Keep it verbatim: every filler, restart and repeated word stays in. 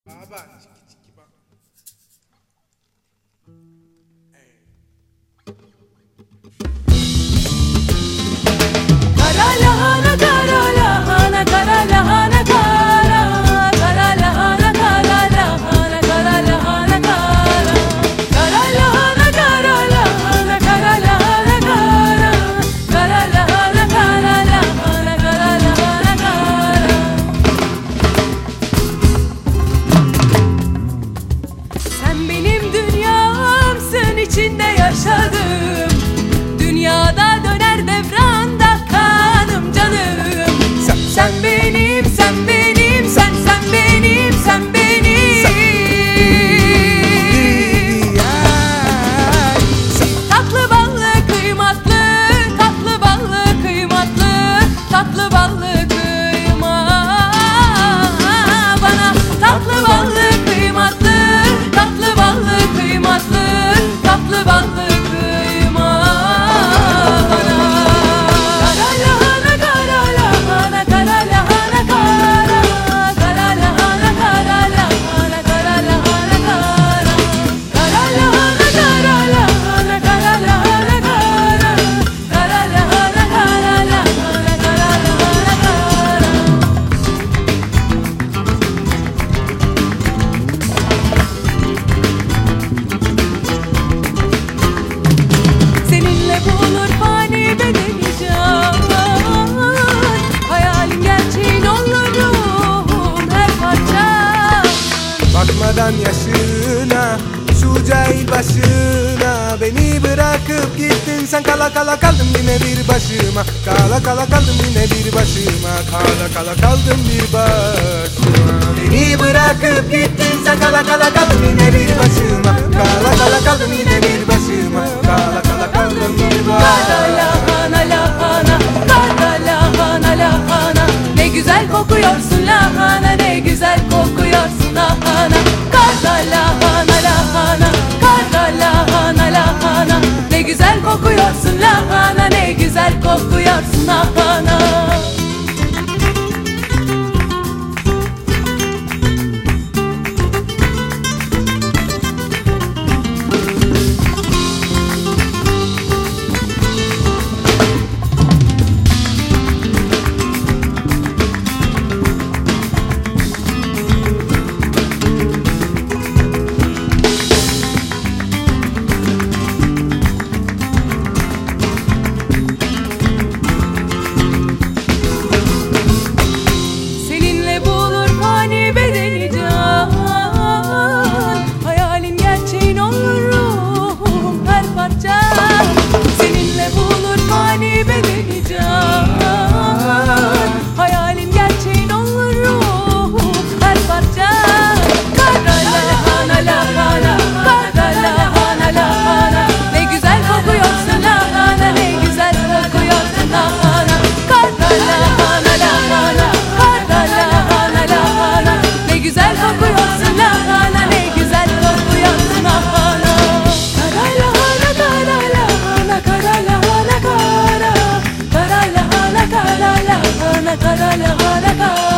Baba, chiki chiki ba. Kara lahana, kara lahana, kara lahana, kara, kara lahana, kara lahana, kara lahana, kara, kara lahana, kara lahana, kara lahana, kara, kara lahana, kara lahana, kara lahana, kara. Sen benim dünyamsın, içinde yaşadım. Dünyada döner devranda kanım canım. Sen, Sen benim, sen benim, sen sen benim, sen benim. Tatlı ballı kıymatlı, tatlı ballı kıymatlı, tatlı ballı kıyma bana. Tatlı ballı kıymatlı, tatlı ballı kıymatlı, tatlı ballı kıyma bana. Kara lahana, kara lahana, kara lahana, kara, kara lahana, kara lahana, kara lahana, kara, kara lahana, kara lahana, kara lahana, kara, kara lahana, kara lahana, kara lahana, kara. Seninle bulur fani bedeni can, hayalin gerçeğin olur ruhum her parça. Bakmadan yaşına, şu cahil başına. Beni bırakıp gittin sen, kala kala kaldım yine bir başıma. Kala kala kaldım yine bir başıma. Kala kala kaldım bir başıma. Beni bırakıp gittin sen, kala kala kaldım yine bir başıma. Kala kala kaldım yine bir başıma. Kala kala kaldım bir Kara başıma. lahana, lahana, kara lahana, lahana. Ne güzel kokuyorsun lahana, ne güzel kokuyorsun lahana. Kara lahana, lahana, kara lahana, lahana. Ne güzel kokuyorsun lahana, ne güzel kokuyorsun lahana. Seninle bulur fani bedeni can, hayalin gerçeğin olur ruhum her parça. Seninle bulur fani bedeni can, hayalin gerçeğin olur ruhum her parça. Kara lahana, lahana, kara lahana, lahana. Ne güzel kokuyorsun lahana, ne güzel kokuyorsun lahana. Kara lahana, lahana, kara lahana, lahana. Ne güzel kokuyorsun lahana, ne güzel kokuyorsun lahana. Kara lahana, kara lahana, kara lahana, kara, kara lahana, kara lahana, kara lahana, kara.